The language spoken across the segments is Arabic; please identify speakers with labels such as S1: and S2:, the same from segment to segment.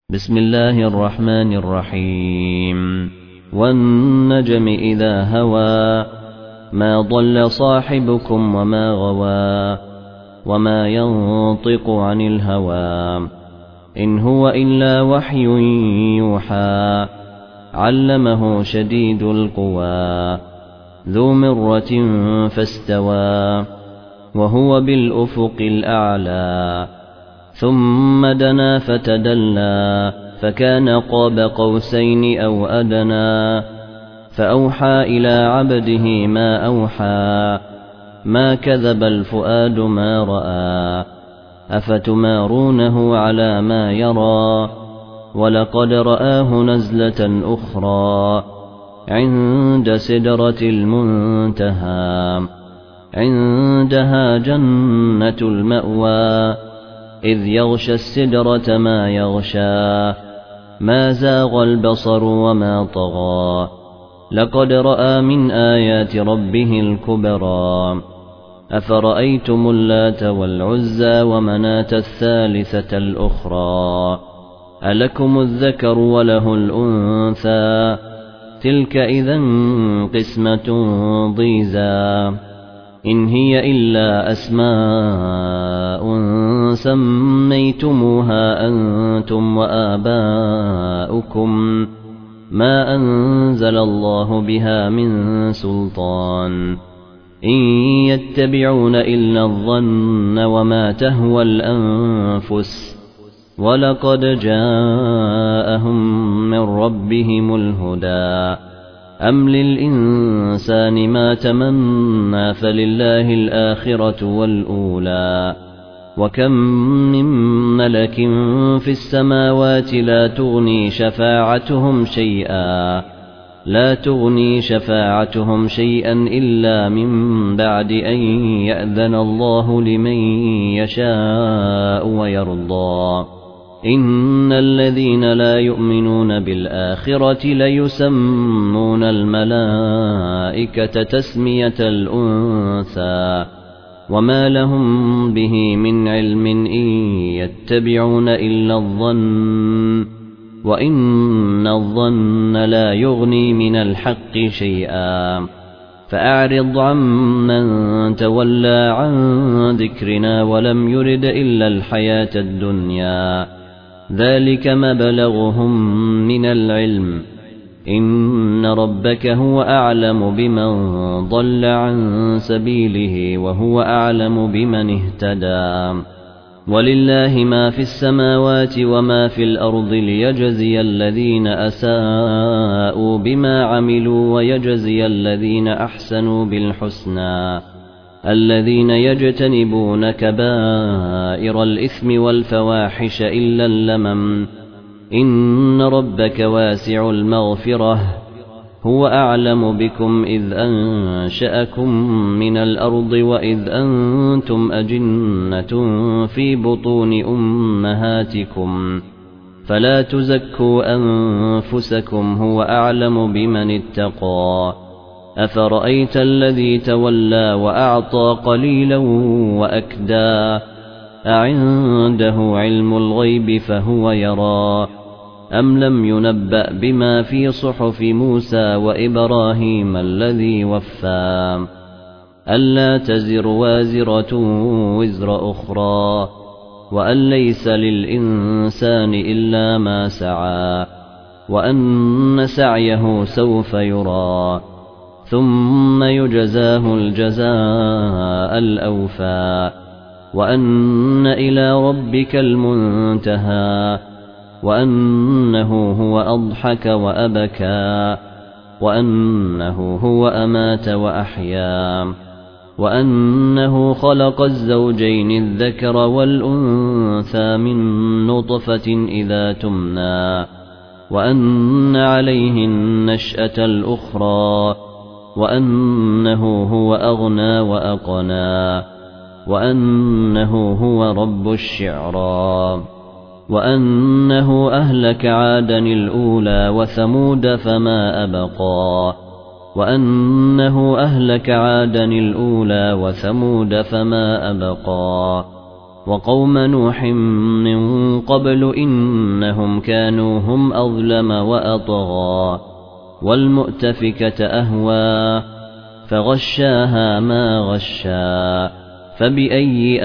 S1: بسم الله الرحمن الرحيم والنجم إذا هوى ما ضل صاحبكم وما غوى وما ينطق عن الهوى إن هو إلا وحي يوحى علمه شديد القوى ذو مرة فاستوى وهو بالأفق الأعلى ثم دنا فتدلى فكان قاب قوسين أو أدنى فأوحى إلى عبده ما أوحى ما كذب الفؤاد ما رأى أفتمارونه على ما يرى ولقد رآه نزلة أخرى عند سدرة المنتهى عندها جنة المأوى إذ يغشى السدرة ما يغشى ما زاغ البصر وما طغى لقد رأى من آيات ربه الكبرى أفرأيتم اللات والعزى ومناة الثالثة الأخرى ألكم الذكر وله الأنثى تلك إذا قسمة ضيزى إن هي إلا أسماء سميتموها أنتم وآباؤكم ما أنزل الله بها من سلطان إن يتبعون إلا الظن وما تهوى الأنفس ولقد جاءهم من ربهم الهدى أم للإنسان ما تمنى فلله الآخرة والأولى وكم من ملك في السماوات لا تغني شفاعتهم شيئا إلا من بعد أن يأذن الله لمن يشاء ويرضى إن الذين لا يؤمنون بالآخرة ليسمون الملائكة تسمية الأنثى وما لهم به من علم إن يتبعون إلا الظن وإن الظن لا يغني من الحق شيئا فأعرض عمن تولى عن ذكرنا ولم يرد إلا الحياة الدنيا ذلك مبلغهم من العلم إن ربك هو أعلم بمن ضل عن سبيله وهو أعلم بمن اهتدى ولله ما في السماوات وما في الأرض ليجزي الذين أساءوا بما عملوا ويجزي الذين أحسنوا بالحسنى الذين يجتنبون كبائر الإثم والفواحش إلا اللمم إن ربك واسع المغفرة هو أعلم بكم إذ أنشأكم من الأرض وإذ أنتم أجنة في بطون أمهاتكم فلا تزكوا أنفسكم هو أعلم بمن اتقى أفرأيت الذي تولى وأعطى قليلا وأكدى أعنده علم الغيب فهو يرى أم لم ينبأ بما في صحف موسى وإبراهيم الذي وفى ألا تزر وازرة وزر أخرى وأن ليس للإنسان إلا ما سعى وأن سعيه سوف يرى ثم يجزاه الجزاء الأوفى وأن إلى ربك المنتهى وأنه هو أضحك وأبكى وأنه هو أمات وأحيا وأنه خلق الزوجين الذكر والأنثى من نطفة إذا تمنى وأن عليه النشأة الأخرى وأنه هو أغنى وأقنى وأنه هو رب الشعرى وأنه أهلك عادا الأولى وثمود فما أبقى وأنه أهلك عادا الأولى وثمود فما أبقى وقوم نوح من قبل إنهم كانوا هم أظلم وأطغى والمؤتفكة أهوى فغشاها ما غشا فبأي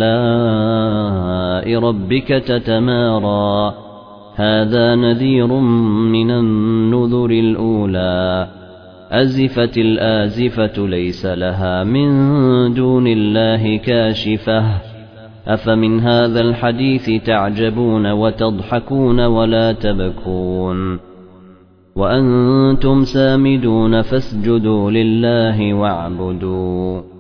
S1: آلاء ربك تتمارى هذا نذير من النذر الأولى أزفت الآزفة ليس لها من دون الله كاشفة أفمن هذا الحديث تعجبون وتضحكون ولا تبكون وأنتم سامدون فاسجدوا لله واعبدوا